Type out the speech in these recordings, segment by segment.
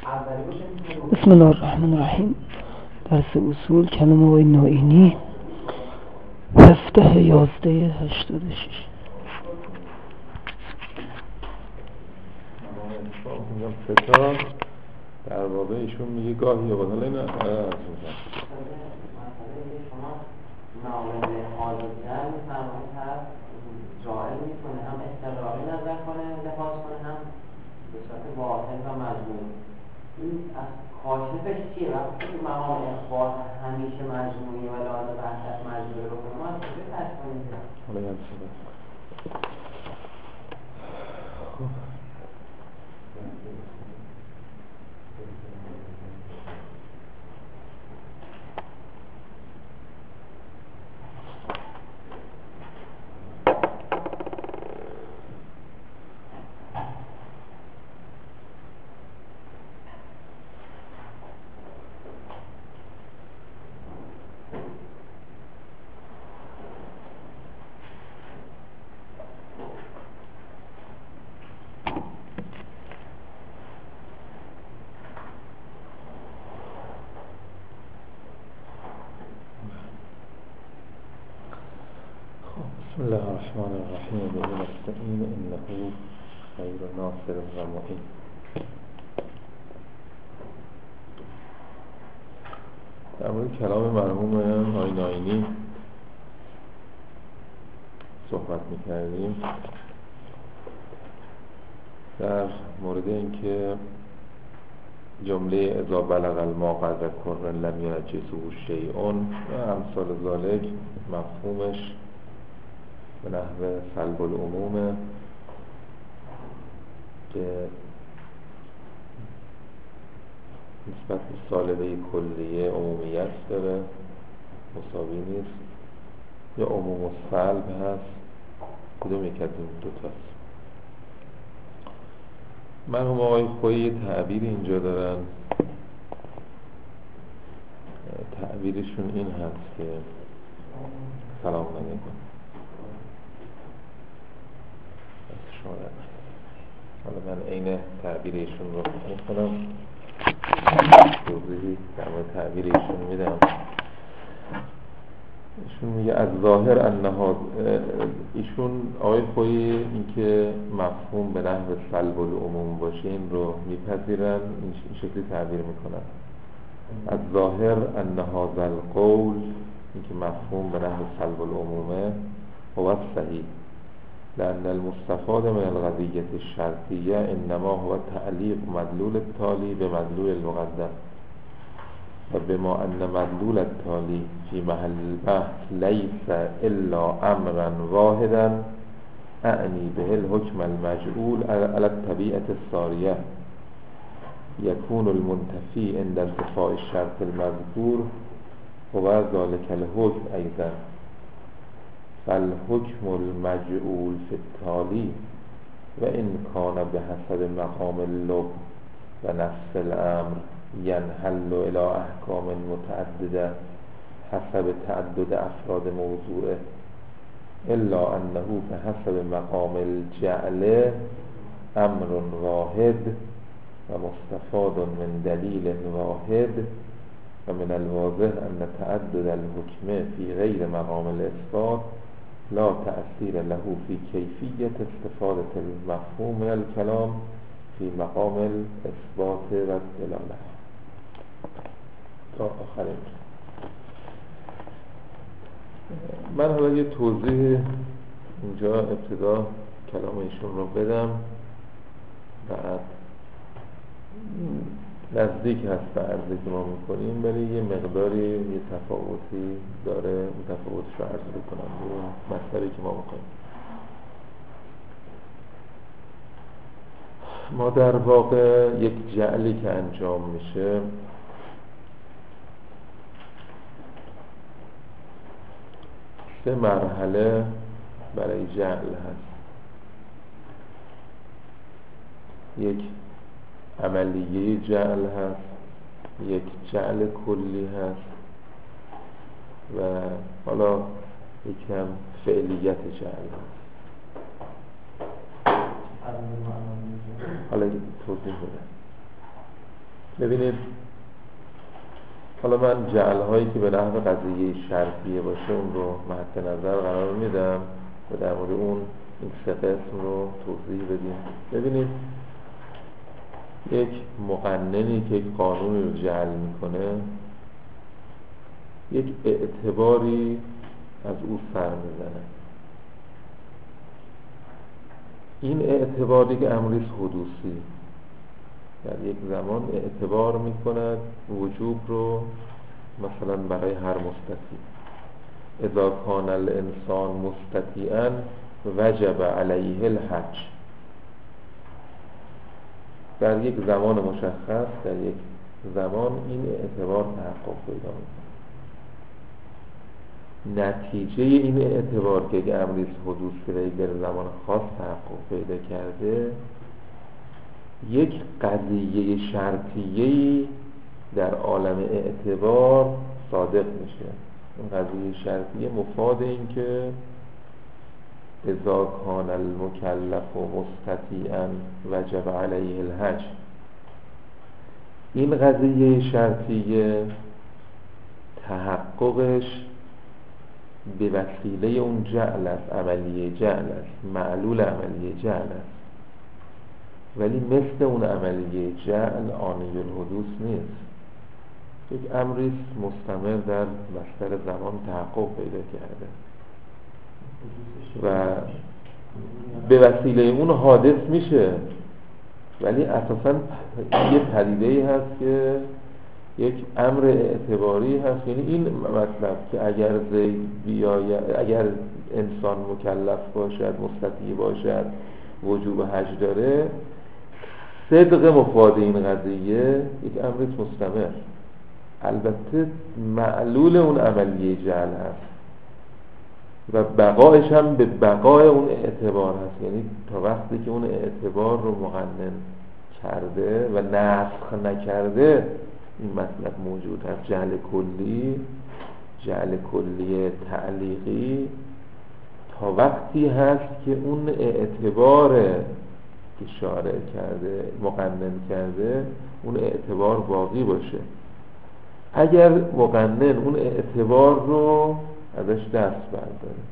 بسم الله الرحمن الرحیم. درس اصول کلمه های نائینی 17/11/86. میگم ستار در واقع ایشون میگه گاهی یا حالا این شما معامله حاضر میفرمایید هست جائل میکنه هم استقراری نظر کنه لحاظ کنه هم به صورت واحد و مجموع. این از کاشفش چیه؟ وقتی که مقام اخبار همیشه مجموعی و لازم وحدت مجموعی رو کنه ما از کجا کشف کنیم؟ حالا یاد شده. بسم الله الرحمن الرحیم. به نستعین انه خیر ناصر و معین. در مورد کلام مرحوم آقای نائینی صحبت می‌کردیم، در مورد اینکه جمله اذا بلغ الماء قدر کر لم ینجسه شیء و امثال ذالک مفهومش به نحو سلب العمومه که نسبت به سالبه کلیه عمومیت داره، مساوی نیست، یا عموم و سلب هست، کدوم یک از این دوتاست. مرحوم آقای خویی یه تعبیر اینجا دارن، تعبیرشون این هست که سلام علیکم حالا من عین تعبیر ایشون رو میکنم، توضیحی در مورد تعبیر ایشون میدم. ایشون میگه از ظاهر انها، ایشون آقای خویی این که مفهوم به نحو سلب العموم باشه این رو میپذیرن، این شکلی تعبیر میکنن. از ظاهر انها ذل قول، این که مفهوم به نحو سلب العمومه هو صحیح، لأن المستفاد من القضية الشرطية انما هو تعلیق مدلول التالي بمدلول المقدم و بما ان مدلول التالي في محل البحث ليس الا امرا واحدا اعني به الحكم المجعول على الطبيعة السارية يكون المنتفي عند انتفاء الشرط المذكور هو ذلك الحكم ايضا، فالحكم المجعول في التالي وإن كان بحسب مقام اللب ونفس الأمر ينحل إلى أحكام متعددة حسب تعدد أفراد موضوعه، إلا أنه بحسب مقام الجعل أمر واحد ومستفاد من دليل واحد، ومن الواضح أن تعدد الحكم في غير مقام الإثبات لا تأثیر له في کیفیت استفاده المفهوم من الكلام في مقام الاثبات و الدلاله. تا آخرین من حالا یه توضیح اینجا ابتدا کلام ایشون رو بدم، بعد نزدیک هست به عرضی که ما میکنیم ولی یه مقداری یه تفاوتی داره، متفاوتش رو عرض بکنم به مسئله که ما میکنیم. ما در واقع یک جعلی که انجام میشه سه مرحله برای جعل هست. یک عملیه جعل هست، یک جعل کلی هست و حالا یکم فعلیت جعل هست. حالا توضیح بدم. ببینید حالا من جعل‌هایی که به نحو قضیه شرطیه باشه اون رو مد نظر قرار میدم و در مورد اون این سه قسم رو توضیح بدیم. ببینید یک مقننی که یک قانونی رو جعل میکنه یک اعتباری از او سر میزنه. این اعتبار دیگه امریست حدوثی، در یک زمان اعتبار میکند وجوب رو مثلا برای هر مستطیع. اذا کان الانسان مستطیعا وجب علیه الحج. در یک زمان مشخص، در یک زمان این اعتبار تحقق پیدا میکنه. نتیجه این اعتبار که اگه امریست حدوث شده در زمان خاص تحقق پیدا کرده، یک قضیه شرطیه‌ای در عالم اعتبار صادق میشه. این قضیه شرطیه مفاد این که اذا کان المکلف مستطیعا وجب علیه الحج. این قضیه شرطیه تحققش به وسیله اون جعل است، عملیه جعل است، معلول عملیه جعل است، ولی مثل اون عملیه جعل آنی الحدوث نیست. یک امریست مستمر در بستر زمان تحقق پیدا کرده و به وسیله اون حادث میشه، ولی اساساً یه پدیده‌ای هست که یک امر اعتباری هست. یعنی این مطلب که اگر زید بیاید، اگر انسان مکلف باشد، مستطیع باشد، وجوب حج داره، صدق مفاد این قضیه یک امر مستمر، البته معلول اون عملیه جعل هست و بقایش هم به بقای اون اعتبار هست. یعنی تا وقتی که اون اعتبار رو مقنن کرده و نسخ نکرده این مطلب موجود هست. جعل کلی تعلیقی تا وقتی هست که اون اعتبار که شارع کرده، مقنن کرده، اون اعتبار باقی باشه. اگر مقنن اون اعتبار رو ازش دست برداره،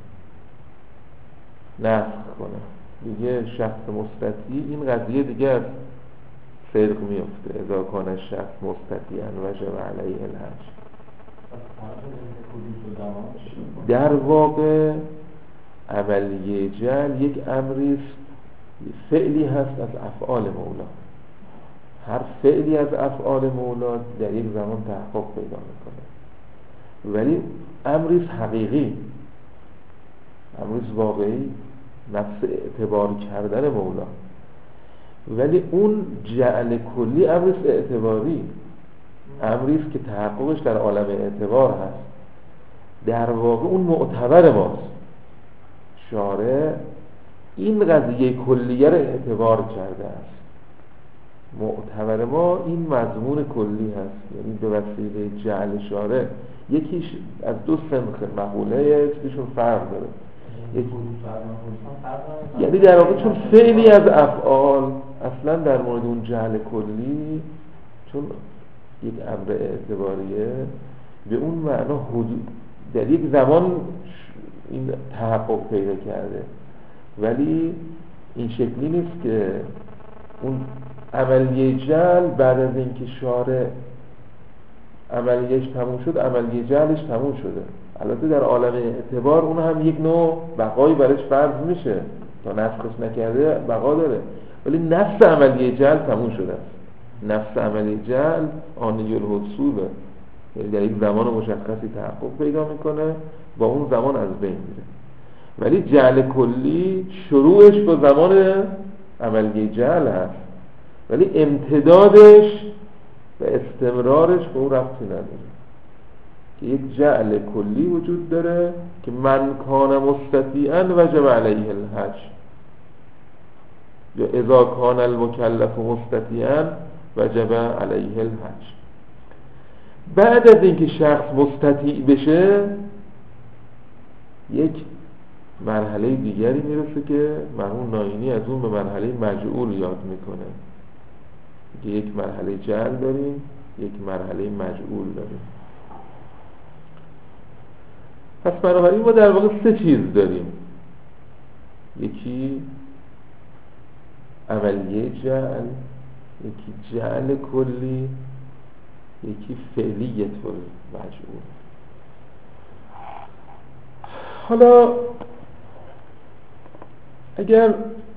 نسخ کنه، دیگه شخص مستطیع این قضیه دیگه فرق میفته. اذا کان الشخص مستطیعا وجب علیه الحج. در واقع عملیه جعل یک امریست، فعلی هست از افعال مولا. هر فعلی از افعال مولا در یک زمان تحقق پیدا میکنه، ولی امریست حقیقی، امریست واقعی، نفس اعتبار کردن مولا. ولی اون جعل کلی امریست اعتباری، امریست که تحققش در عالم اعتبار هست. در واقع اون معتبر ماست. شارع این قضیه کلیه رو اعتبار کرده است. معتبر ما این مضمون کلی هست، یعنی به وسیله جعل شارع یکیش از دو سنخ مقوله یکیشون فرق داره. یعنی در واقع چون فعلی از افعال اصلا در مورد اون جعل کلی، چون یک امر اعتباریه، به اون معنا حدود در یک زمان این تحقق پیدا کرده، ولی این شکلی نیست که اون عملیه جعل بعد از اینکه شارع عملیهش تموم شد، عملیه جعلش تموم شده. البته در عالم اعتبار اون هم یک نوع بقایی برش فرض میشه، تا نسخش نکرده بقا داره، ولی نفس عملیه جعل تموم شده است. نفس عملیه جعل آنی الحصوله، یعنی در یک زمان مشخصی تحقق پیدا میکنه، با اون زمان از بین میره. ولی جعل کلی شروعش با زمان عملیه جعل هست، ولی امتدادش و استمرارش به اون ربطی نداره. که یک جعل کلی وجود داره که من کان مستطیعا وجب علیه الحج، یا اذا کان المکلف مستطیعا وجب علیه الحج. بعد از اینکه شخص مستطیع بشه، یک مرحله دیگری میرسه که مرحوم ناینی از اون به مرحله مجعول یاد میکنه. یک مرحله جعل داریم، یک مرحله مجعول داریم. پس بنابراین ما در واقع سه چیز داریم: یکی عملیه جعل، یکی جعل کلی، یکی فعلیت مجعول. حالا اگر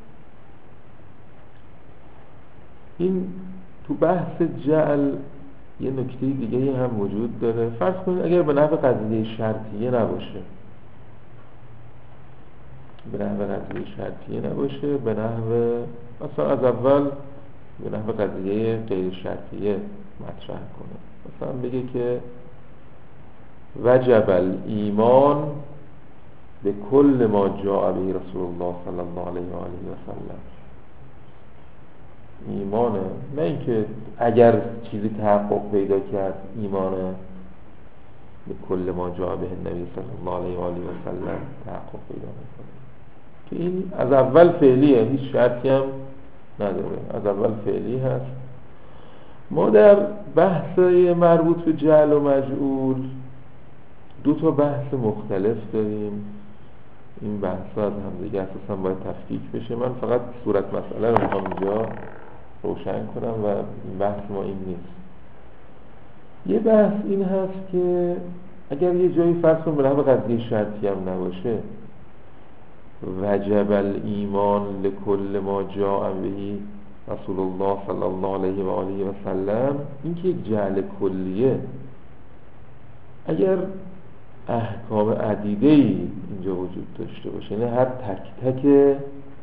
این تو بحث جعل یه نکته دیگه هم وجود داره. فرض کنید اگر به نحو قضیه شرطیه نباشه، به نحو قضیه شرطیه نباشه، به نحو مثلا از اول به نحو قضیه غیر شرطیه مطرح کنه. مثلا بگه که وجب الایمان به کل ما جاء به رسول الله صلی الله علیه و آله و سلم. ایمانه، نه اینکه اگر چیزی تحقق پیدا کرد ایمانه به کل ما جاء به النبی صلی الله علیه و آله و سلم تحقق پیدا میکنه، که این از اول فعلیه، هیچ شرطی هم نداره، از اول فعلی هست. ما در بحث مربوط به جعل و مجعول دو تا بحث مختلف داریم. این بحث‌ها از هم دیگه اساساً باید تفکیک بشه. من فقط صورت مسئله رو میخوام اینجا روشن کنم و این بحث ما این نیست. یه بحث این هست که اگر یه جایی فرض کنم به نحو قضیه شرطی هم نباشه، وجب الایمان لکل ما جاء به رسول الله صلی الله علیه و آله و سلم، این که یک جعل کلیه، اگر احکام عدیده‌ای اینجا وجود داشته باشه، یعنی هر تک تک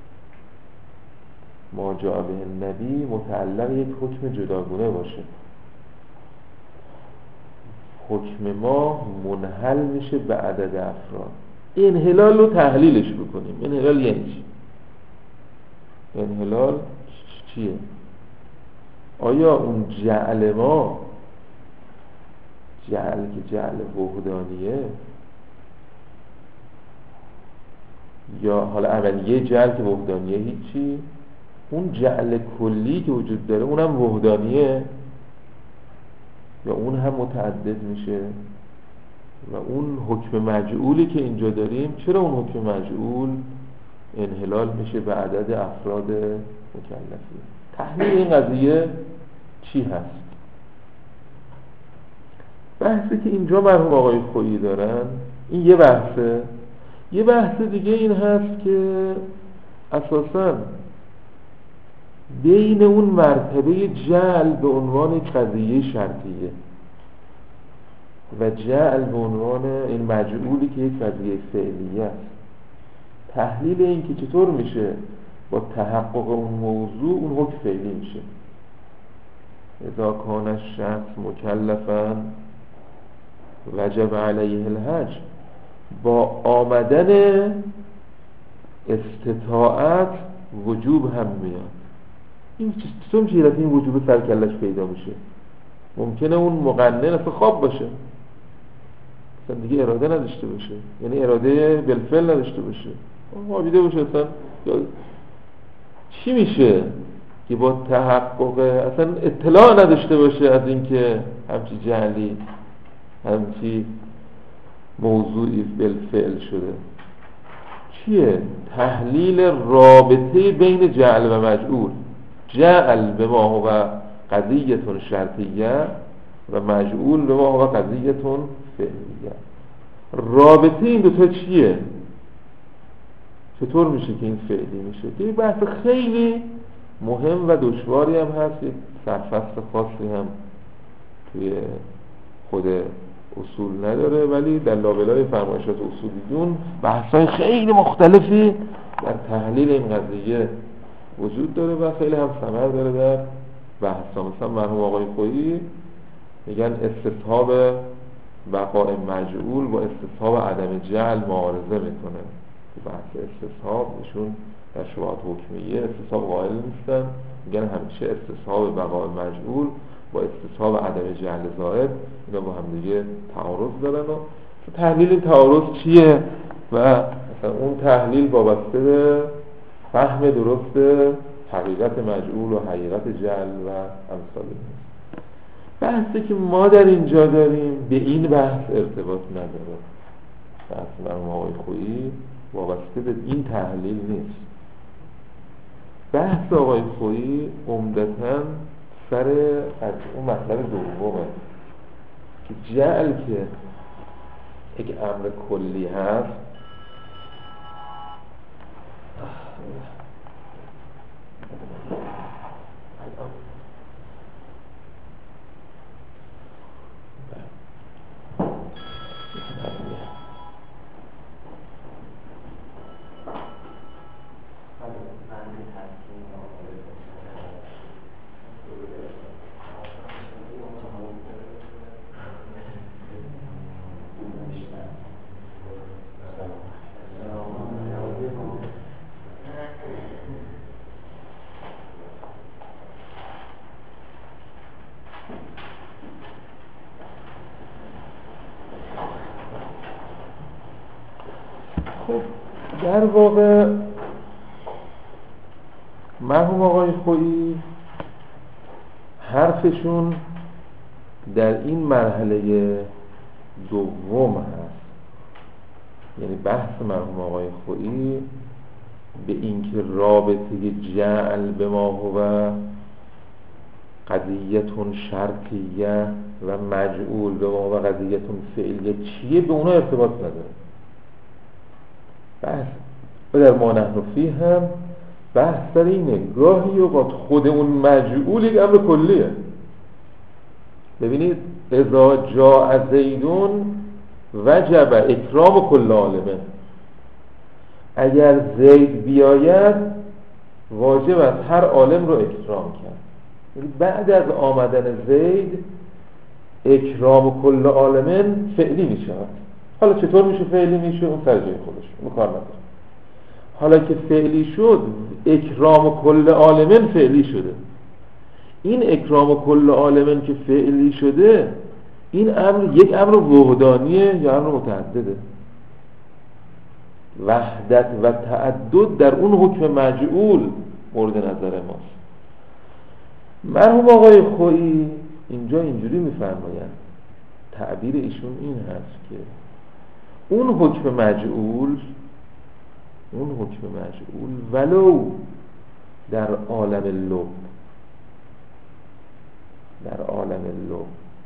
ما جاء به النبی متعلق یک حکم جداگونه باشه، حکم ما منحل میشه به عدد افراد. انحلال رو تحلیلش بکنیم. انحلال یعنی چی؟ انحلال چیه؟ آیا اون جعل ما جعل که جعل وحدانیه، یا حالا عملیه جعل که وحدانیه هیچی، اون جعل کلی که وجود داره اونم وحدانیه، یا اون هم متعدد میشه؟ و اون حکم مجعولی که اینجا داریم، چرا اون حکم مجعول انحلال میشه به عدد افراد مکلفی؟ تحلیل این قضیه چی هست؟ بحثی که اینجا مرحوم آقای خویی دارن این یه بحثه. یه بحث دیگه این هست که اساساً بین اون مرتبه جعل به عنوان یک قضیه شرطیه و جعل به عنوان این مجعولی که یک قضیه فعلیه است، تحلیل این که چطور میشه با تحقق اون موضوع اون حکم فعلی میشه. اذا کان الشخص مکلفا وجب علیه الحج، با آمدن استطاعت وجوب هم میاد. این چطور میشه این وجوب سرکلش پیدا میشه؟ ممکنه اون مقنن اصلا خواب باشه، اصلا دیگه اراده نداشته باشه، یعنی اراده بالفعل نداشته باشه، خوابیده باشه اصلا. چی میشه که با تحقق اصلا اطلاع نداشته باشه از اینکه همچی جعلی، همچی موضوعی بالفعل شده؟ چیه؟ تحلیل رابطه بین جعل و مجعول. جعل به ما هو قضیتون شرطیه و مجعول به ما هو قضیتون فعلیه. رابطه این دوتا چیه؟ چطور میشه که این فعلی میشه؟ که این بحث خیلی مهم و دشواری هم هست. یک سرفصل خاصی هم توی خود اصول نداره، ولی در لابلای فرمایشات اصولیون بحث‌های خیلی مختلفی در تحلیل این قضیه وجود داره و خیلی هم ثمر داره در بحث‌ها. مثلا مرحوم آقای خویی میگن استصحاب بقاء مجعول با استصحاب عدم جعل معارضه میکنه. تو بحث استصحاب ایشون در شبهات حکمیه استصحاب قائل نیستن، میگن همیشه استصحاب بقاء مجعول با استصحاب عدم جعل زائد اینا با هم دیگه تعارض دارن. و تحلیل این تعارض چیه و مثلا اون تحلیل وابسته به فهم درست حقیقت مجعول و حقیقت جعل و امثال این. بحثی که ما در اینجا داریم به این بحث ارتباط نداره. بحث مرحوم آقای خویی وابسته به این تحلیل نیست. بحث آقای خویی عمدتاً سر از اون مطلب دومه که جعل که یک امر کلی هست در واقع مرحوم آقای خویی حرفشون در این مرحله دوم هست، یعنی بحث مرحوم آقای خویی به اینکه رابطه جعل به ما هو قضیتون شرطیه و مجعول به ما هو قضیتون فعلیه چیه به اونا ارتباط نداره. بحث و در ما نحن فیه هم بحث در اینه گاهی اوقات خود اون مجعول یک امر کلیه. ببینید اذا جاء زیدون وجب اکرام کل عالمه، اگر زید بیاید واجب است هر عالم رو اکرام کرد. یعنی بعد از آمدن زید اکرام کل عالمین فعلی می شود. حالا چطور میشه فعلی میشه اون سر جای خودش کار نداره. حالا که فعلی شد اکرام کل عالمین فعلی شده. این اکرام کل عالمین که فعلی شده این امر یک امر وحدانیه یا امر متعدده؟ وحدت و تعدد در اون حکم مجعول مورد نظر ماست. مرحوم آقای خویی اینجا اینجوری میفرمایند، تعبیر ایشون این هست که اون حکم مجعول ولو در عالم لب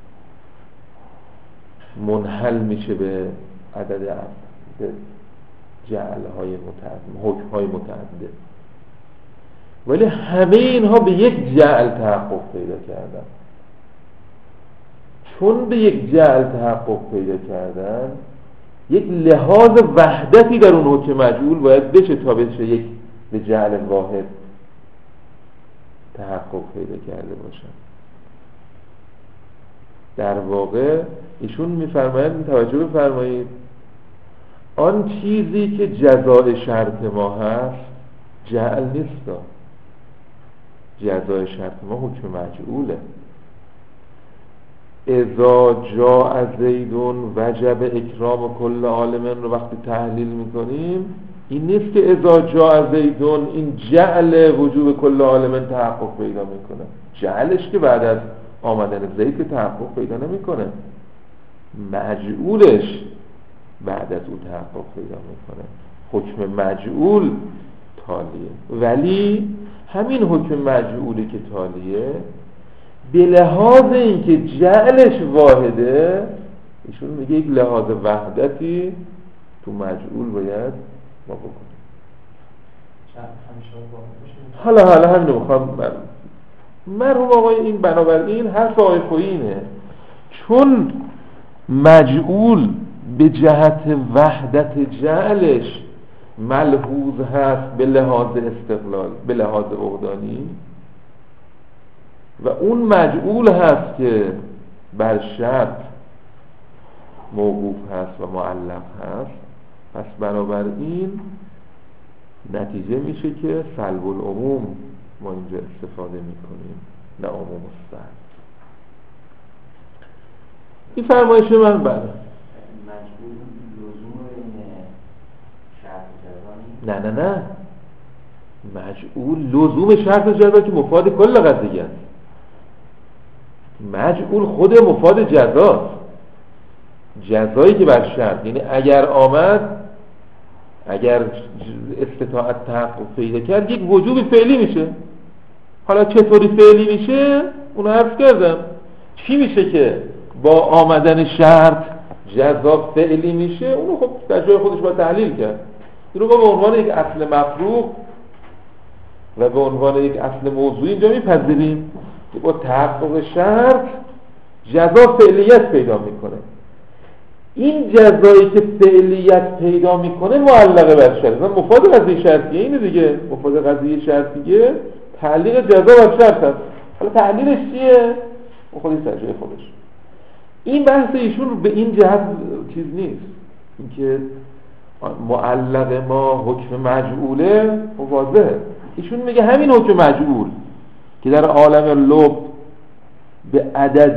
منحل میشه به عدد جعل‌های متعدد، حکم‌های متعدد، ولی همه اینها به یک جعل تحقق پیدا کردن. چون به یک جعل تحقق پیدا کردن یک لحاظ وحدتی در اون حکم مجعول باید بشه تا بشه یک به جعل واحد تحقق پیدا کرده باشن. در واقع ایشون میفرمایند توجه بفرمایید آن چیزی که جزای شرط ما هست جعل نیست، جزای شرط ما حکم مجعوله. اذا جاء زیدون وجب اکرام کل عالمین رو وقتی تحلیل میکنیم این نیست که اذا جاء زیدون این جعل وجوب کل عالمین تحقق پیدا میکنه. جعلش که بعد از آمدن زید که تحقق پیدا نمیکنه، مجعولش بعد از او تحقق پیدا میکنه. حکم مجعول تالیه، ولی همین حکم مجعولی که تالیه به لحاظ اینکه جعلش واحده ایشون میگه یک لحاظ وحدتی تو مجعول باید ما بکنیم. حالا همینو میخوام مرحوم آقای این بنابراین حرف آقای خویی اینه چون مجعول به جهت وحدت جعلش ملحوظ هست به لحاظ استقلال، به لحاظ وحدانی، و اون مجعول هست که بر شرط موقوف هست و معلق هست، پس بنابراین نتیجه میشه که سلب العموم ما اینجا استفاده میکنیم نه عموم مستعد. این فرمایش من بله مجبور لزوم این شرط جزا نیست؟ نه مجعول لزوم شرط جزا که مفاد کل قضیه است. مجعول خود مفاد جزاست، جزایی که بر شرط، یعنی اگر آمد، اگر استطاعت تحقق پیدا کرد یک وجوب فعلی میشه. حالا چطوری فعلی میشه اون عرض کردم. چی میشه که با آمدن شرط جزا فعلی میشه؟ اونو خب در جای خودش باید تحلیل کرد. این رو به عنوان یک اصل مفروغ و به عنوان یک اصل موضوعی اینجا میپذیریم که با تحقق شرط جزا فعلیت پیدا میکنه. این جزایی که فعلیت پیدا میکنه معلقه بر شرط. مفاد قضیه شرطیه اینه دیگه. مفاد قضیه شرطیه تعلیق جزا بر شرط هست. حالا تعلیلش چیه؟ خودش در جای خودش. این بحث ایشون به این جهت چیز نیست، اینکه معلق ما حکم مجعوله واضحه. ایشون میگه همین حکم مجعول که در عالم لب به عدد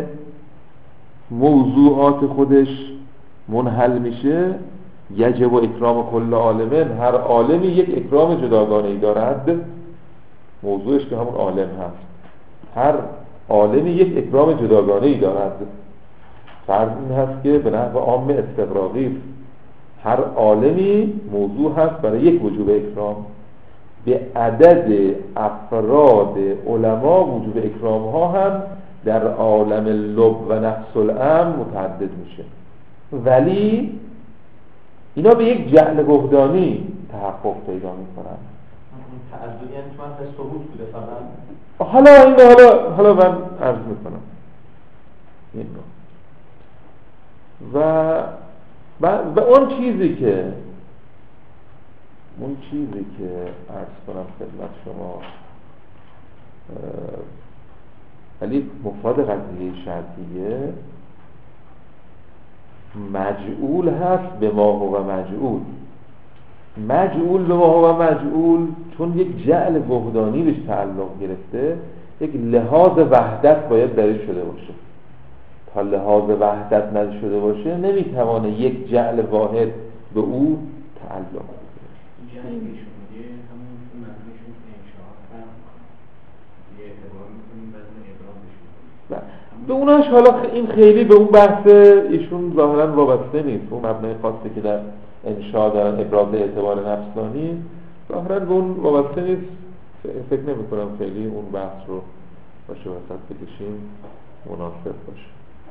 موضوعات خودش منحل میشه، یجب و اکرام کل عالمه، هر عالمی یک اکرام جداگانه‌ای دارد، موضوعش که همون عالم هست، هر عالمی یک اکرام جداگانه‌ای دارد. فرض این هست که به نحو عام استغراقی هر عالمی موضوع هست برای یک وجوب اکرام. به عدد افراد علما وجوب اکرام ها هم در عالم لب و نفس الامر متعدد میشه، ولی اینا به یک جعل وحدانی تحقق پیدا میکنن. تعدد یعنی چون به ثبوت بوده فقط. حالا من عرض میکنم این رو. و اون چیزی که عرض کنم خدمت شما، ولی مفاد قضیه شرطیه مجعول هست به ما هو مجعول. مجعول به ما هو مجعول چون یک جعل وحدانی بهش تعلق گرفته، یک لحاظ وحدت باید درش شده باشه. تا لحاظ وحدت نشده باشه نمیتوانه یک جعل واحد به او تعلق بگیره. جعلشون یه همون معنیشون انشاء یه اعتبار میکنیم بعد ابرامشون به اوناش حالا این خیلی به اون بحث ایشون ظاهرا وابسته نیست. اون مبنای خاصی که در انشاء دارن ابراز اعتبار نفسانی ظاهرا به اون وابسته نیست. فکر نمی کنم خیلی اون بحث رو باشه وسط بکشیم مناسب باشه.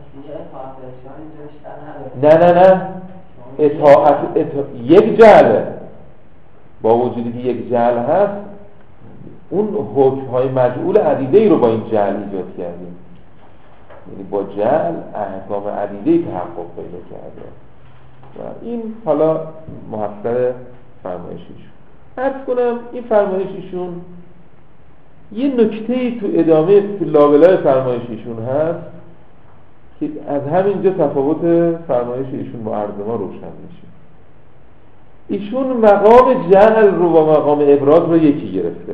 نه اطاعت یک جعله، با وجودی که یک جعل هست اون حکم‌های مجعول عدیده‌ای رو با این جعل ایجاد کردیم، یعنی با جعل احکام عدیده‌ای تحقق پیدا کرده و این حالا محصل فرمایشیشون. عرض کنم این فرمایشیشون یه نکته‌ای تو ادامه تو لابلای فرمایشیشون هست که از همینجا تفاوت فرمایش ایشون با عرض ما روشن میشه. ایشون مقام جعل رو و مقام ابراز رو یکی گرفته.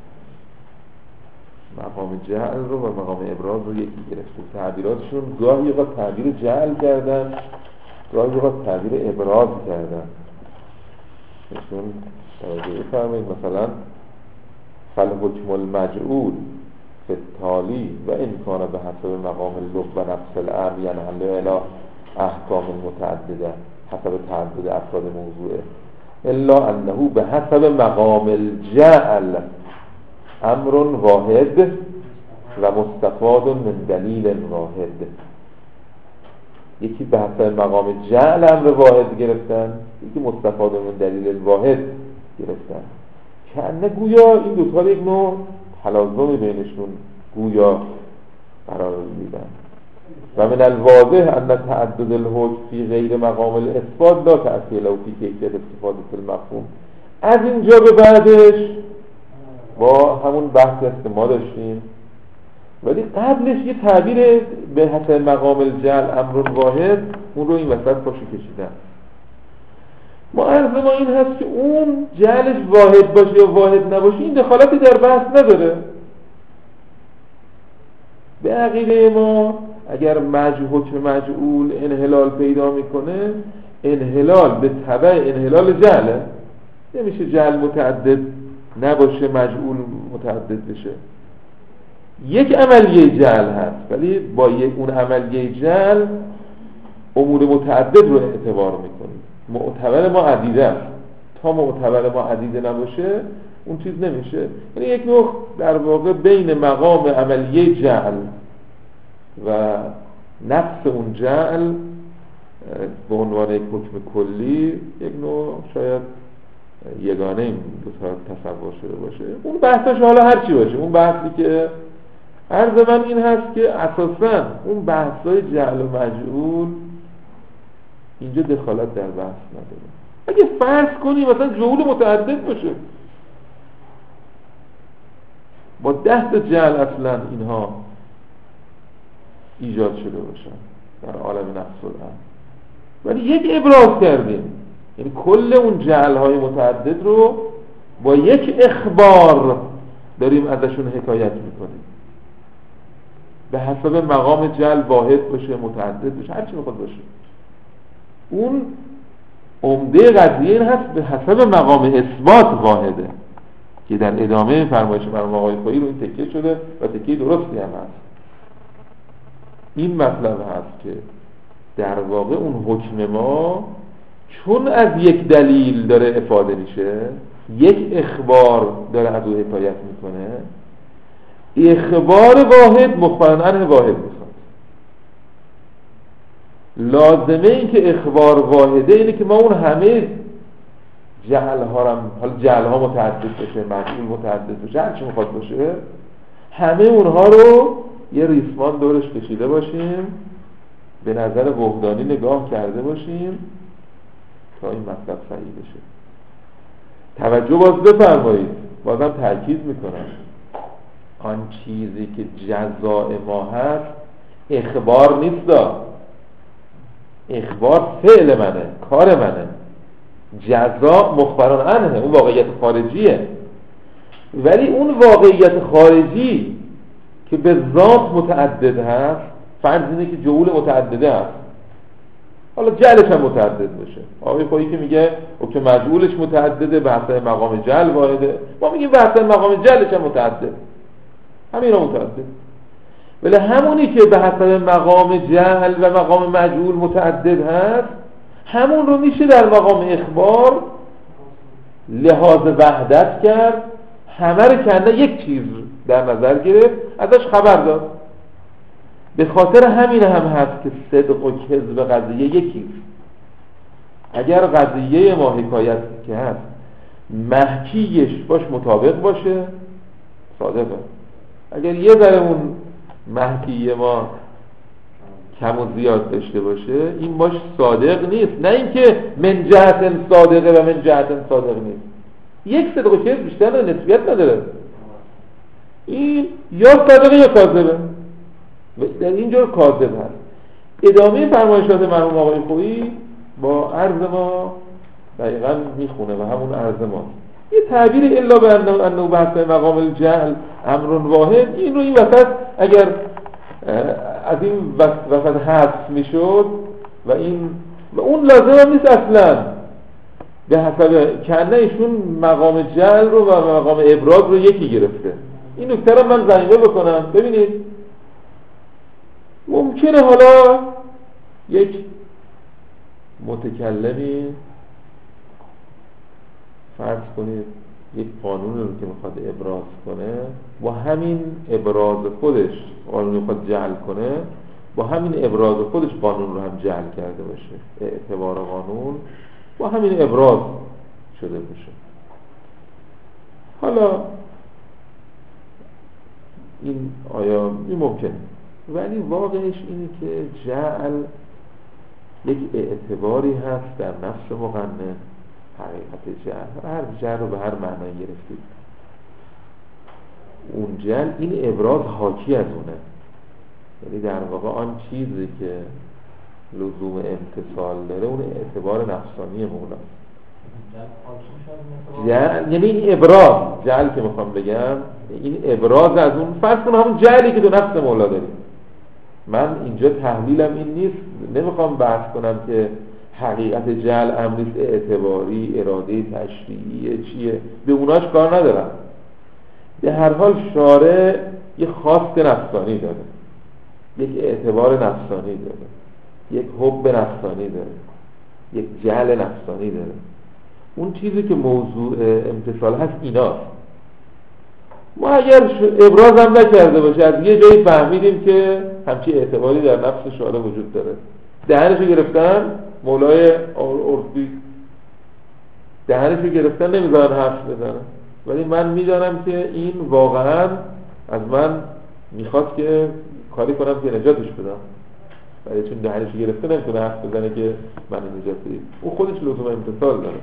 مقام جعل رو و مقام ابراز رو یکی گرفته. تعبیراتشون گاهی اوقات تعبیر جعل کردن، گاهی اوقات تعبیر ابراز کردن. ایشون توجه فرمایید مثلا فالحکم المجعول تالی و امکان به حسب مقام اللب و نفس الامر ینحل الی احکام متعدده حسب تعدد افراد موضوعه الا انه به حسب مقام الجعل امر واحد و مستفاد من دلیل واحد. یکی به حسب مقام جعل امر واحد گرفتن، یکی مستفاد من دلیل واحد گرفتن. که گویا این دوتا یک نوع تلازمی بینشون گویا قرار میدن. و من الواضح ان تعدد الحکم فی غیر مقام الاثبات لا تأثیر له فی کیفیت استفاده المفهوم. از اینجا به بعدش با همون بحثی است که ما داشتیم، ولی قبلش یه تعبیر به حسب مقام الجعل امر واحد اون رو این وسط پاشو کشیدن. ما عرض ما این هست که اون جعلش واحد باشه یا واحد نباشه این دخالتی در بحث نداره. به عقیده ما اگر حکم مجعول انحلال پیدا میکنه، انحلال به تبع انحلال جعله. نمیشه جعل متعدد نباشه مجعول متعدد بشه. یک عملیه جعل هست، ولی با اون عملیه جعل امور متعدد رو اعتبار میکنیم. معتبر ما عدیده است، تا معتبر ما عدیده نباشه اون چیز نمیشه. یعنی یک نوع در واقع بین مقام عملیه جعل و نفس اون جعل به عنوان یک حکم کلی یک نوع شاید یگانه این دو تا تصور شده باشه. اون بحثش حالا هر چی باشه، اون بحثی که عرض من این هست که اساساً اون بحثای جعل و مجعول اینجا دخالت در بحث نداره. اگه فرض کنیم مثلا جعول متعدد باشه، با 10 تا جعل اصلا اینها ایجاد شده باشن در عالم نفس الامر، ولی یک ابراز کردیم، یعنی کل اون جعل های متعدد رو با یک اخبار داریم ازشون حکایت میکنیم، به حسب مقام جعل واحد باشه، متعدد باشه، هر چی میخواد باشه. اون عمده قضیه این هست به حسب مقام اثبات واحده که در ادامه فرمایش مرحوم آقای خویی رو این تکیه شده و تکیه درستی هم هست. این مطلب هست که در واقع اون حکم ما چون از یک دلیل داره افاده میشه، یک اخبار داره از او حکایت میکنه، اخبار واحد مخبرن عنه واحد میخواد. لازمه این که اخبار واحده اینه که ما اون همه جعل ها هم، حالا جعل ها متعدد بشه، مجعول متعدد بشه، هر چی میخواد باشه، همه اونها رو یه ریسمان دورش کشیده باشیم، به نظر وحدانی نگاه کرده باشیم تا این مطلب صحیح بشه. توجه باز بفرمایید، بازم تاکید میکنم آن چیزی که جزاء ما هست اخبار نیست، اخبار فعل منه، کار منه، جزاء مخبران عنه، اون واقعیت خارجیه. ولی اون واقعیت خارجی که به ذات متعدد هست، فرض اینه که جعول متعدده هست، حالا جعلش هم متعدد باشه. آقای خویی که میگه او که مجعولش متعدده، به حسب مقام جعل واحده، ما میگیم به حسب مقام جعلش هم متعدد، همین رو متعدد. ولی همونی که به حسب مقام جعل و مقام مجعول متعدد هست، همون رو میشه در مقام اخبار لحاظ وحدت کرد، همه رو کنه یک چیز در نظر گرفت، ازش خبر داد. به خاطر همین هم هست که صدق و کذب قضیه یکیست. اگر قضیه ما حکایت که هست محکیش باش مطابق باشه صادقه، اگر یه ذره اون محکی ما کم و زیاد داشته باشه این باش صادق نیست. نه اینکه من جهت صادقه و من جهت صادق نیست، یک صدق و کذب بیشتر نسبیت نداره، این یا صادقه یا کاذبه، در اینجور کاذب هست. ادامه فرمایشات مرحوم آقای خویی با عرض ما دقیقا میخونه و همون عرض ما یه تعبیر الا به انه بحث مقام الجهل امر واحد، این رو این وسط اگر از این وسط حذف میشد و این و اون لازم هم نیست اصلا، به حسب کنه ایشون مقام جهل رو و مقام ابراز رو یکی گرفته. این نکته رو من ضمیمه بکنم. ببینید ممکنه حالا یک متکلمی فرض کنید یک قانون رو که میخواد ابراز کنه، با همین ابراز خودش قانون میخواد جعل کنه، با همین ابراز خودش قانون رو هم جعل کرده باشه، اعتبار قانون با همین ابراز شده باشه. حالا این آیا این ممکنه، ولی واقعش اینه که جعل یک اعتباری هست در نفس مقنن. حقیقت جعل، هر جعل رو به هر معنی گرفتید، اون جعل این ابراز حاکی از اونه، یعنی در واقع آن چیزی که لزوم امتصال داره اون اعتبار نفسانی مولاست. جعل یعنی این ابراز، جعل که میخوام بگم این ابراز از اون، فرض کن همون جعلی که تو نفس مولا داریم. من اینجا تحلیلم این نیست، نمیخوام بحث کنم که حقیقت جعل امریست اعتباری، اراده تشریعی چیه، به اوناش کار ندارم. به هر حال شارع یه خواست نفسانی داره، یک اعتبار نفسانی داره، یک حب نفسانی داره، یک جعل نفسانی داره. اون چیزی که موضوع امتثال هست ایناست. ما اگر ابراز هم نکرده باشه از یه جایی فهمیدیم که همچی اعتباری در نفس شارع وجود داره، دهنشو گرفتن، مولای عرفی دهنشو گرفتن نمیذارن حرف بزنن، ولی من میدانم که این واقعا از من میخواد که کاری کنم که نجاتش بدم، ولی چون دهنشو گرفته نمیتونه حرف بزنه که من نجات بدم. اون خودش لزوم امتثال داره.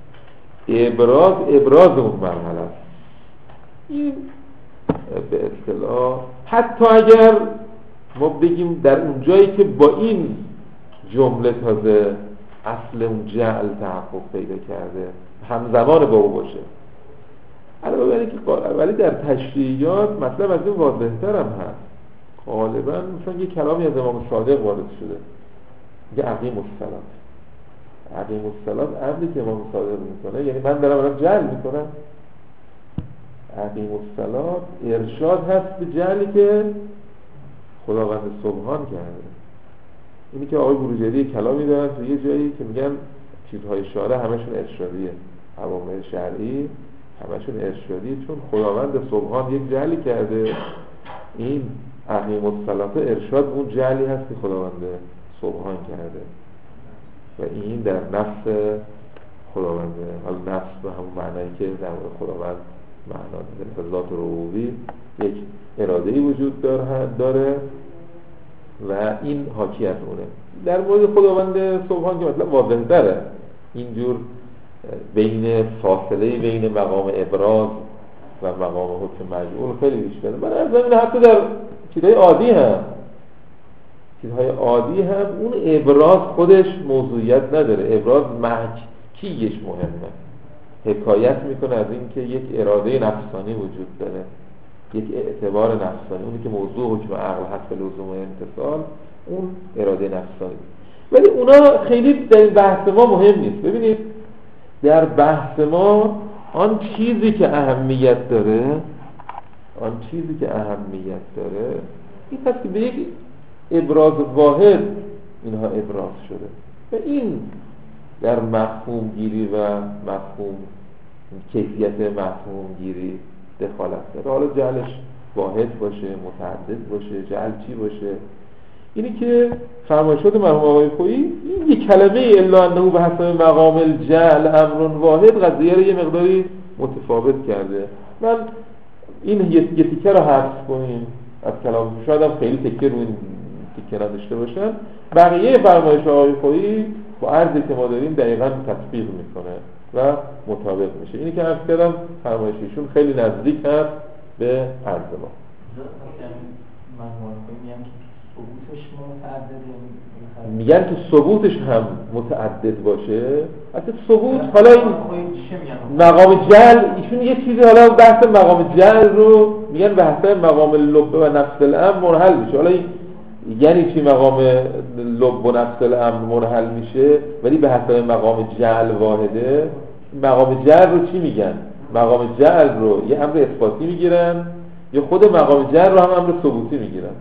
ابراز اون مرحله است. این به اصطلاح حتی اگر ما بگیم در اون جایی که با این جمله تازه اصل اون جعل تحقق پیدا کرده همزمان با او باشه، ولی در تشریعات مطلب از این واضح‌تر هم هست. غالبا مثلا یه کلامی از امام صادق وارد شده، میگه اقیم الصلاة. اقیم الصلاة امری که امام صادق میکنه، یعنی من دارم جعل میکنم. اقیم الصلاة ارشاد هست به جعلی که خداوند سبحان کرده. اینی که آقای بروجردی کلامی دارن تو یه جایی که میگن چیزهای شارع همشون ارشادیه، اوامر شرعی همشون ارشادیه، چون خداوند سبحان یک جعلی کرده. این اقیم الصلاة ارشاد اون جعلی هست که خداوند سبحان کرده و این در نفس خداونده. حالا نفس به همون معنایی که در مورد خداوند معنا داره، ذات ربوبی یک اراده‌ای وجود داره و این حاکی از اونه. در مورد خداوند سبحان که مطلب واضح داره، اینجور بین فاصله بین مقام ابراز و مقام حکم مجعول خیلی بیشتره. من از زمین حتی در چیزهای عادی هم اون ابراز خودش موضوعیت نداره. ابراز محکیش مهمه، حکایت میکنه از این که یک اراده نفسانی وجود داره، یک اعتبار نفسانی، اونی که موضوع حکم عقل هست به لزوم امتثال، اون اراده نفسانی. ولی اونا خیلی در این بحث ما مهم نیست. ببینید در بحث ما آن چیزی که اهمیت داره این هست که به یک ابراز واحد اینها ابراز شده و این در مفهوم گیری و مفهوم کیفیت مفهوم گیری دخالت داره. حالا جعلش واحد باشه، متعدد باشه، جعل چی باشه، اینی که فرمایشات مرحوم آقای خویی این یک کلمه الا انه به حسب مقام الجعل امر واحد قضیه رو یه مقداری متفاوت کرده. من این یه تیکه رو حذف کنیم از کلام، شاید هم خیلی تکه رو این تیکه نداشته باشن. بقیه فرمایش آقای خویی با عرضی که ما داریم دقیقاً تطبیق میکنه و مطابق میشه. اینی که عرض کردم فرمایششون خیلی نزدیک هست به عرض ما. میگن که ثبوتش هم متعدد باشه. حتی ثبوت حالا این مقام جعل، ایشون یه چیزی حالا بحث مقام جعل رو میگن به حسب مقام لب و نفس الامر منحل میشه. حالا یعنی چی مقام لب و نفس الامر منحل میشه ولی به حسب مقام جعل واحده؟ مقام جعل رو چی میگن؟ مقام جعل رو یه امر اثباتی میگیرن یا خود مقام جعل رو هم امر ثبوتی میگیرن.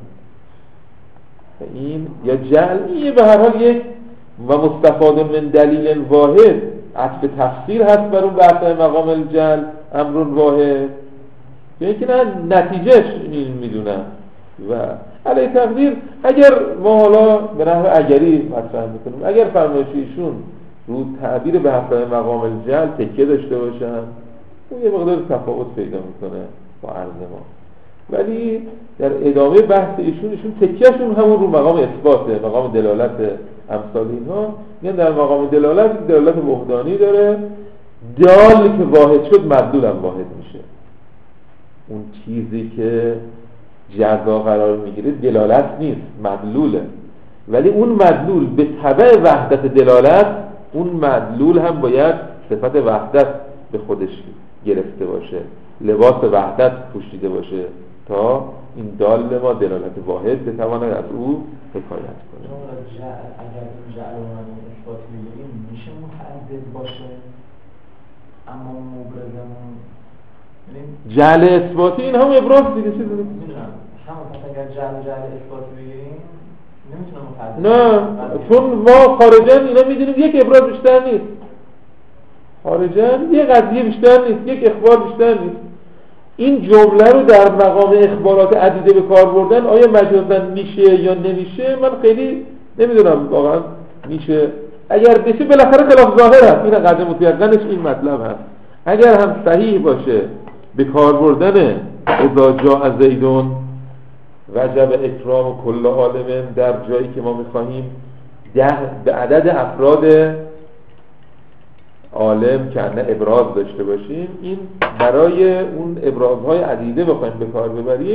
این یا جعلیه به هر حال یک و مستفاد من دلیل واحد، عطف تفسیر هست بر اون بحث مقام الجعل امر واحد، یعنی که نه نتیجهش این میدونن. و علی تقدیر اگر ما حالا به نحو اگری مطرح میکنیم، اگر فرمایش ایشون رو تعبیر به حسب مقام الجعل تکیه داشته باشن، اون یه مقدار تفاوت پیدا میکنه با عرض ما. ولی در ادامه بحث ایشون تکیهشون همون رو مقام اثباته، مقام دلالت امثال اینها. میگن در مقام دلالت وحدانی داره، دال که واحد شد مدلول هم واحد میشه. اون چیزی که جزا قرار میگیره دلالت نیست، مدلوله. ولی اون مدلول به تبع وحدت دلالت، اون مدلول هم باید صفت وحدت به خودش گرفته باشه، لباس وحدت پوشیده باشه تا این دال ما دلالت واحد بتواند از او حکایت کنه. اگر این جعل و معنی اثباتی بگیریم میشه متعدد باشه اما مبرزمون جعل اثباتی این هم ابراز دیگه چیزی میدونم همون پس اگر جعل اثباتی بگیریم نمیتونم متعدد نه، چون ما خارجن اینا میدونیم یک ابراز بیشتر نیست، خارجن یک قضیه بیشتر نیست، یک اخبار بیشتر نیست. این جمله رو در مقام اخبارات عدیده به کار بردن آیا مجازاً میشه یا نمیشه من خیلی نمیدونم واقعا میشه. اگر بشه بالاخره خلاف ظاهر هست، این قضیه متیقنش این مطلب هست. اگر هم صحیح باشه به کار بردن اذا جاء زیدون وجب اکرام کل عالم در جایی که ما میخواهیم به عدد افراد عالم که نه ابراز داشته باشیم، این برای اون ابرازهای عدیده بخوایم به کار ببریم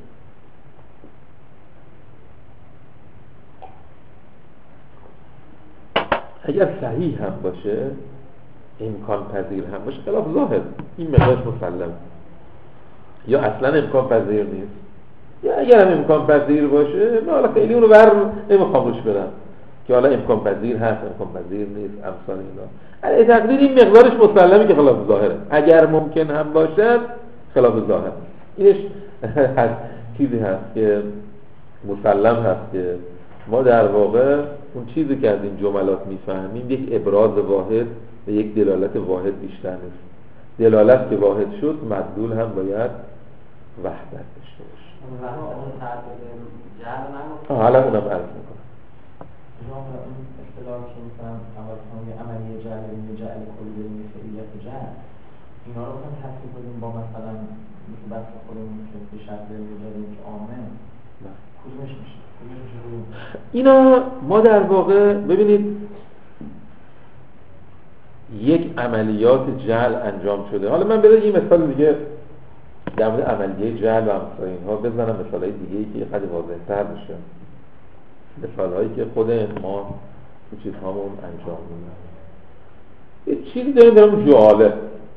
اگر صحیح هم باشه امکان پذیر هم باشه خلاف ظاهر این مقدارش مسلم، یا اصلا امکان پذیر نیست، یا اگر هم امکان پذیر باشه من حالا خیلی اونو بر نمیخوام روش برم که حالا امکان پذیر هست امکان پذیر نیست امثال اینا. علی تقدیر این مقدارش مسلمه که خلاف ظاهره، اگر ممکن هم باشد خلاف ظاهر. اینش چیزی هست که مسلم هست که ما در واقع اون چیزی که از این جملات میفهمیم یک ابراز واحد و یک دلالت واحد بیشتر نیست. دلالت که واحد شد مدلول هم باید وحدت داشته باشه. حالا اونم عرض میکنم. این اصطلاح که میفهم اول کنم عملی جعل کلی فعلیت جعل اینا رو هم تصدیق کنیم با مثلا مثل بحث خودمون که به شکل میذاریم که عامه کدومش میشه؟ اینا ما در واقع ببینید یک عملیات جعل انجام شده. حالا من برای این مثال دیگه در مورد عملیه جعل و امثال اینها بزنم، مثالهای دیگه ای که یه خیلی واضح‌تر بشه، مثالهایی که خود ما تو چیزهامون انجام میدیم. یه چیزی داریم جعاله.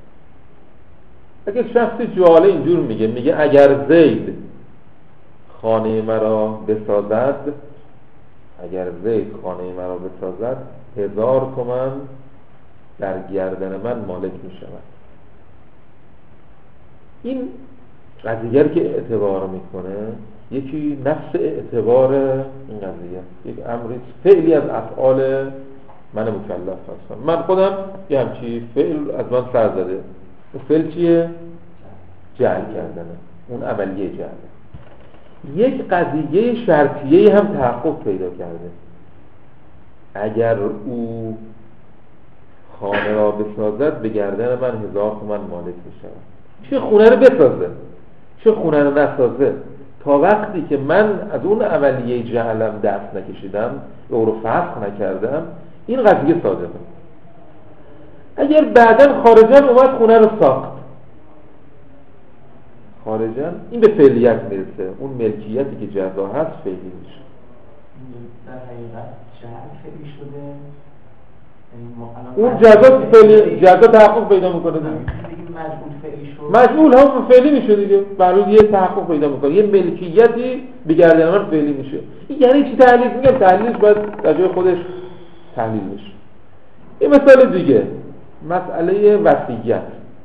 اگر شخصی جعاله اینجور میگه اگر زید خانه مرا بسازد، اگر زید خانه مرا بسازد 1000 تومان در گردن من مالک میشود. این قضیه که اعتبار میکنه یکی نفس اعتبار این قضیه، یک امری فعلی از افعال من مکلف هستم. من خودم یه همچی فعل از من سر زده، اون فعل چیه؟ جعل کردنه، اون عملیه جعله. یک قضیه شرطیه هم تحقق پیدا کرده، اگر او خانه را بسازد به گردن من 1000 تومان مالک میشود. چه خونه رو بسازه چه خونه رو نسازه، تا وقتی که من از اون عملیه جعلم دست نکشیدم او رو فسخ نکردم این قضیه صادقه. اگر بعداً خارجاً اومد خونه رو ساخت، خارجاً این به فعلیت میرسه، اون ملکیتی که جزا هست فعلی میشه. در حقیقت جعل فعلی شده، اون جزا تحقق پیدا میکنه دیگه. مجبور فعلی شد، مجبور هم فعلی میشه دیگه، برای یه تحقق پیدا میکنه، یه ملکیتی به گردن من فعلی میشه. این یعنی چی تحلیل میگم؟ تحلیلش باید در جای خودش تحلیل میشه. یه مثال دیگه، مسئله وصیت.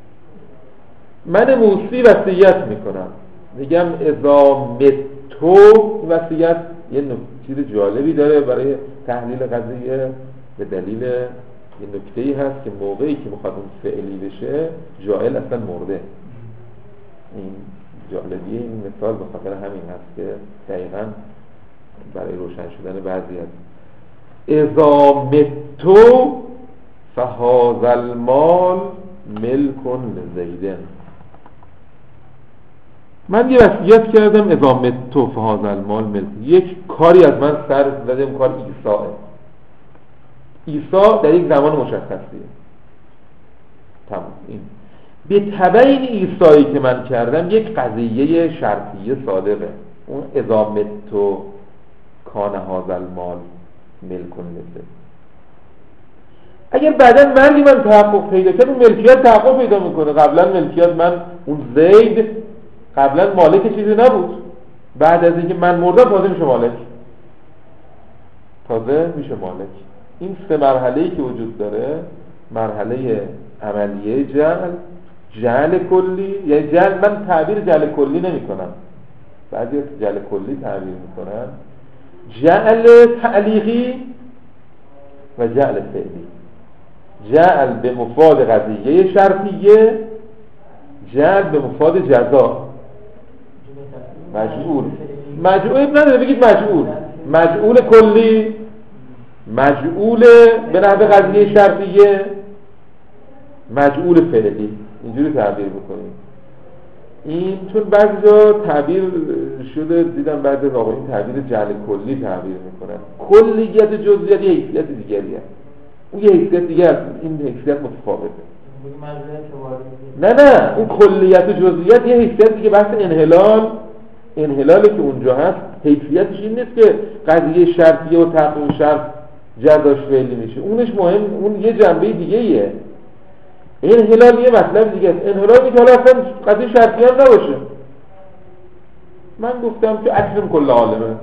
من موسی وصیت میکنم، میگم اذا متو. وصیت یه چیز جالبی داره برای تحلیل قضیه، به دلیل یه نکته‌ای هست که موقعی که میخواد اون فعلی بشه جاهل اصلا مرده. این جالبیه این مثال به خاطر همین هست که دقیقاً برای روشن شدن بعضی از اذا متو فهذا المال ملک لزیدن. من یه وصیت کردم اذا متو فهذا المال ملک، یک کاری از من سر زده، اون کار ایثاره. ایثار در یک زمان مشخصیه، تمام. این به تبع این ایثاری که من کردم یک قضیه شرطیه صادقه، اون اذا متو کان هذا المال ملک لزیدن. اگر بعدا مرگی من تحقق پیدا کرد اون ملکیت تحقق پیدا میکنه. قبلا ملکیت من اون زید قبلا مالک چیزی نبود، بعد از اینکه من مردم تازه میشه مالک. این سه مرحله‌ای که وجود داره، مرحله عملیه جعل کلی، یعنی جعل، من تعبیر جعل کلی نمی کنم، بعضی از جعل کلی تعبیر میکنن، جعل تعلیقی و جعل فعلی. جعل به مفاد قضیه شرطیه، جعل به مفاد جزا. مجعول نداره بگید مجعول کلی، مجعول به نحو قضیه شرطیه، مجعول فعلی، اینجوری تعبیر بکنیم. این چون بعضی جا تعبیر شده، دیدم بعضی از آقایون تعبیر جعل کلی تعبیر میکنن. کلیت جزئیات یه حیثیت دیگریه، اون یه حیثیت دیگه است، این حیثیت متفاوته. نه اون کلیت جزئیات یه حیثیت دیگه. بحث انحلالی که اونجا هست حیثیتش این نیست که قضیه شرطیه و تحقیق شرط جزاش فعلی میشه، اونش مهم، اون یه جنبه دیگه ایه. انحلال یه مطلب دیگه است. انحلالی که حالا اصلا قضیه شرطیه هم نباشه. من گفتم که اکرم کل عالمه،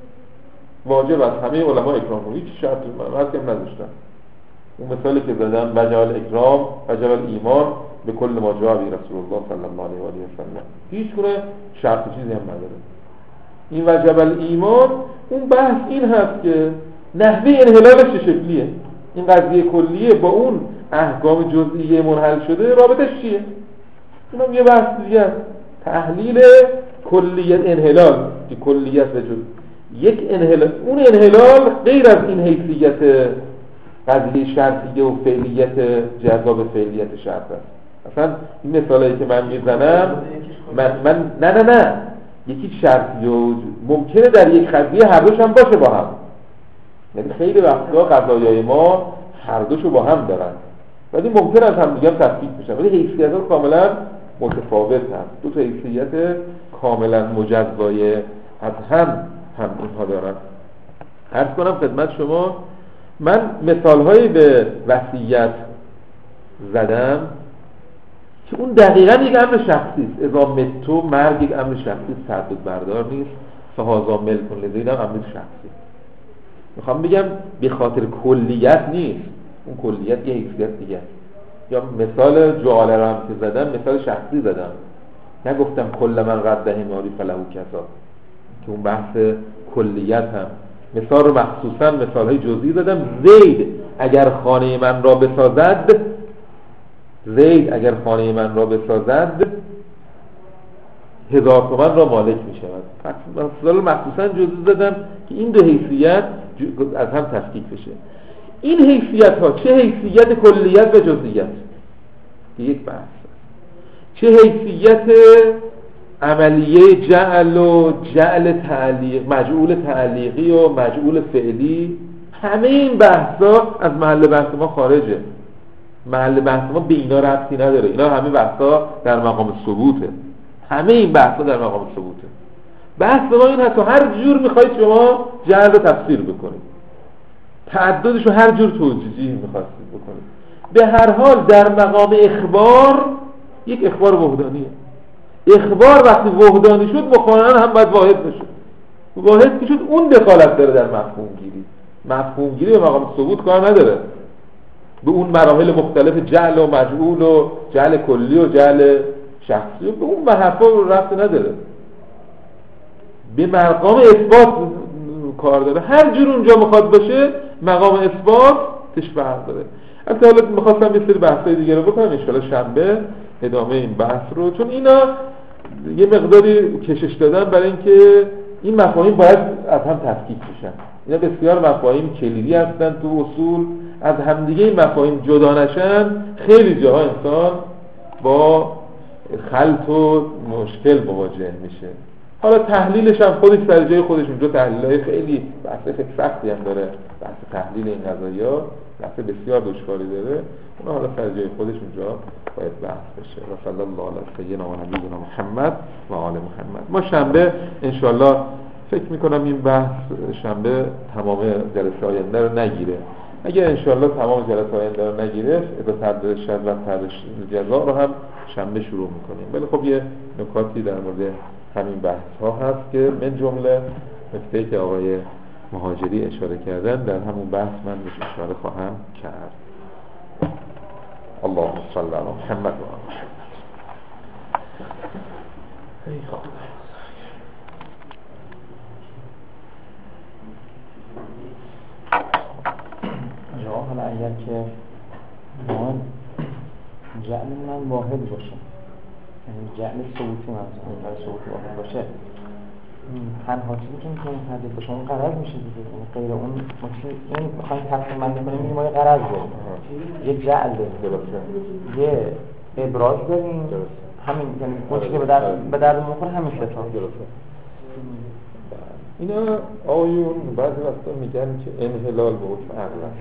واجب از همه علما اکرام کنید، هیچ شرطی من هست که هم نداشتم. اون مثالی که زدم وجب اکرام وجب ایمان به کل ما جاء به رسول الله صلی الله علیه و آله و سلم، هیچ گونه شرط چیزی هم نداره. این وجب الایمان، اون بحث این هست که نحوه انحلالش چه شکلیه، این قضیه کلیه با اون احکام جزئیه منحل شده رابطش چیه. اونم یه بحث دیگه است، تحلیل کلیت انحلال که کلیت و جزء یک انحلال. اون انحلال غیر از این حیثیت قضیه شرطیه و فعلیت جزا به فعلیت شرط است. اصلا این مثالایی که من میزنم من نه یکی شرطی و ممکنه در یک قضیه هر دوش هم باشه با هم، یعنی خیلی وقتا قضایای ما هر دوشو با هم دارن ولی ممکن است هم دیگه تفکیک بشن، ولی حیثیت‌ها کاملا متفاوت هست. دو تا حیثیت کاملا مجزای از هم اینها دارن. عرض کنم خدمت شما، من مثال‌هایی به وصیت زدم که اون دقیقاً یک امر شخصی است. اذا متو، مرگ یک امر شخصی است، تعدد بردار نیست. فهذا ملک لدینا، امر شخصی. میخوام بگم به خاطر کلیت نیست، اون کلیت یه حیثیت دیگه است. یا مثال جعاله رو هم که زدم مثال شخصی زدم، نگفتم کل من قد حماری فلهو کسا که اون بحث کلیت هم. مثال رو مخصوصا مثالهای جزئی زدم. زید اگر خانه من را بسازد، زید اگر خانه من را بسازد 1000 تومان را مالک می شود. مثال رو مخصوصا جزئی زدم که این دو حیثیت از هم تفکیک بشه. این حیثیت ها چه حیثیت کلیت و جزئیت یک بحث، چه حیثیت عملیه جعل و جعل تعلیق، مجعول تعلیقی و مجعول فعلی، همه این بحثا از محل بحث ما خارجه. محل بحث ما به اینا ربطی نداره. اینا همه بحثا در مقام ثبوته. همه این بحثا در مقام ثبوته. بحث ما این هست هر جور میخواید شما جعل رو تفسیر بکنید، تعددش رو هر جور توجیهی میخواستید بکنید، به هر حال در مقام اخبار یک اخبار وحدانیه. اخبار وقتی وحدانی شد مخالفاً هم باید واحد بشه. واحد که شد اون دخالت داره در مفهوم گیری. مفهوم گیری به مقام ثبوت کار نداره، به اون مراحل مختلف جعل و مجعول و جعل کلی و جعل شخصی به اون حرفا ربط نداره، به مقام اثبات کار داره. هر جور اونجا میخواد باشه مقام اثبات تش فرق داره. البته حالا میخواستم یه سری بحثای دیگه رو بکنم ان شاءالله شنبه ادامه این بحث رو، چون اینا یه مقداری کشش دادن برای اینکه این مفاهیم باید از هم تفکیک بشن. اینا بسیار مفاهیم کلیدی هستن تو اصول، از همدیگه این مفاهیم جدا نشن خیلی جاها انسان با خلط و مشکل مواجه میشه. حالا تحلیلش هم خودش در جای خودش اونجا تحلیلای خیلی بحث سختی هم داره، بحث تحلیل این قضایا بحث بسیار دشواری داره، اون حالا در جای خودش اونجا باید بحث بشه. و صلی الله علی سیدنا و نبینا محمد و آل محمد. ما شنبه انشالله فکر میکنم این بحث شنبه تمام جلسه آینده رو نگیره، اگر انشاءالله تمام جلسات آینده رو نگیرفت به تدریج شد و تدریج جزا رو هم شنبه شروع میکنیم. ولی خب یه نکاتی در مورد همین بحث ها هست که من جمله نکته‌ای که آقای مهاجری اشاره کردن در همون بحث من بهش اشاره خواهم کرد. اللهم صل علی محمد و آل محمد. ای خدا حالا اگر که ما جعل من واحد باشه، یعنی جعل ثبوتی منظورم برای ثبوتی واحد باشه، تنها چیزی که میتونه متعدد باشه اون غرض میشه دیگه. یعنی غیر اون این میخوایم تقسیم بندی کنیم، میگیم ما یه غرض داریم، یه جعل داریم، یه ابراز داریم، همین یعنی اون چیزی که به درد میخوره همین شتا. اینا آیون بعضی وقتا میگن که انحلال به حکم عقل است.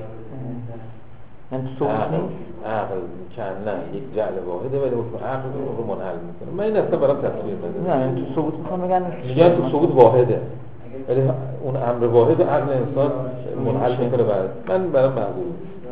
یعنی ثبوتی عقل نه یک جعل واحده ولی حکم عقل رو منحل میکنه. من این اصلا برام تصویر بده. نه یعنی تو ثبوت میخوام میگن تو ثبوت واحده ولی اون امر واحد عقل انسان منحل میکنه. من برام معقول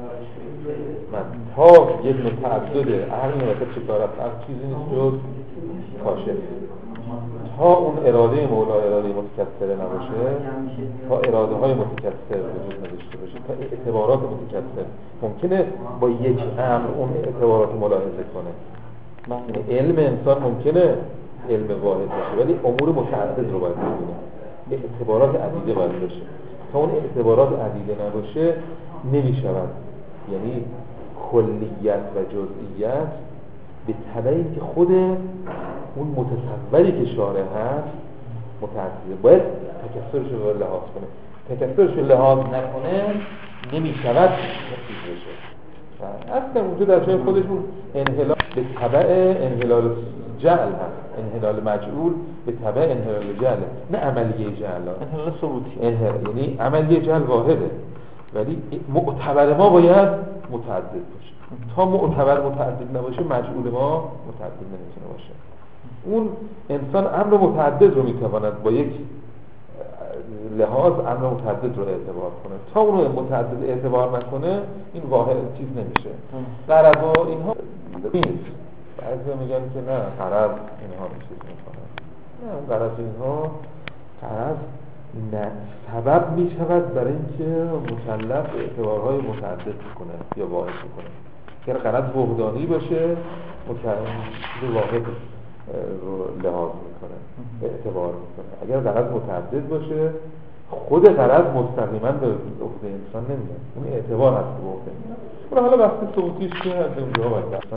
من تا یک متعدد عقل نمیشه چه کار است چیزی نیست جز کاشف. تا اون اراده مولا اراده متکثره نباشه، تا اراده های متکثر وجود نداشته باشه، تا اعتبارات متکثر ممکنه با یک امر اون اعتبارات ملاحظه کنه. یعنی علم انسان ممکنه علم واحد باشه ولی امور متعدد رو باید ببینه، اعتبارات عدیده باید باشه. تا اون اعتبارات عدیده نباشه نمیشود. یعنی کلیت و جزئیات به تبع اینکه خود اون متصوری که شارع هست متعدده، باید تکثرش رو لحاظ کنه. تکثرش رو لحاظ نکنه نمیشود نتیجه بشه. اصلا اونجا در جای خودشون انحلال به تبع انحلال جعل هست، انحلال مجعول به تبع انحلال جعل، نه عملیه جعل، انحلال ثبوتی. یعنی عملیه جعل واحده ولی معتبر ما باید متعدد باشه. تا معتبر متعدد نباشه مجعول ما متعدد نمیتونه باشه. اون انسان امر متعدد رو میتواند با یک لحاظ امر متعدد رو اعتبار کنه. تا اون رو متعدد اعتبار نکنه این واحد چیز نمیشه. غرض و اینها نیست. بعضی میگن که نه غرض اینها چیز میکنه. نه غرض اینها غرض نه سبب میشود برای اینکه مکلف اعتبارهای متعدد کنه یا واحد کنه. اگر غرض وحدانی باشه مکلف واحد رو لحاظ میکنه، اعتبار میکنه. اگر غرض متعدد باشه خود غرض مستقیما به عهده انسان نمیاد، اون اعتبار هست به عهده. حالا بحث ثبوتیش که از اونجا باید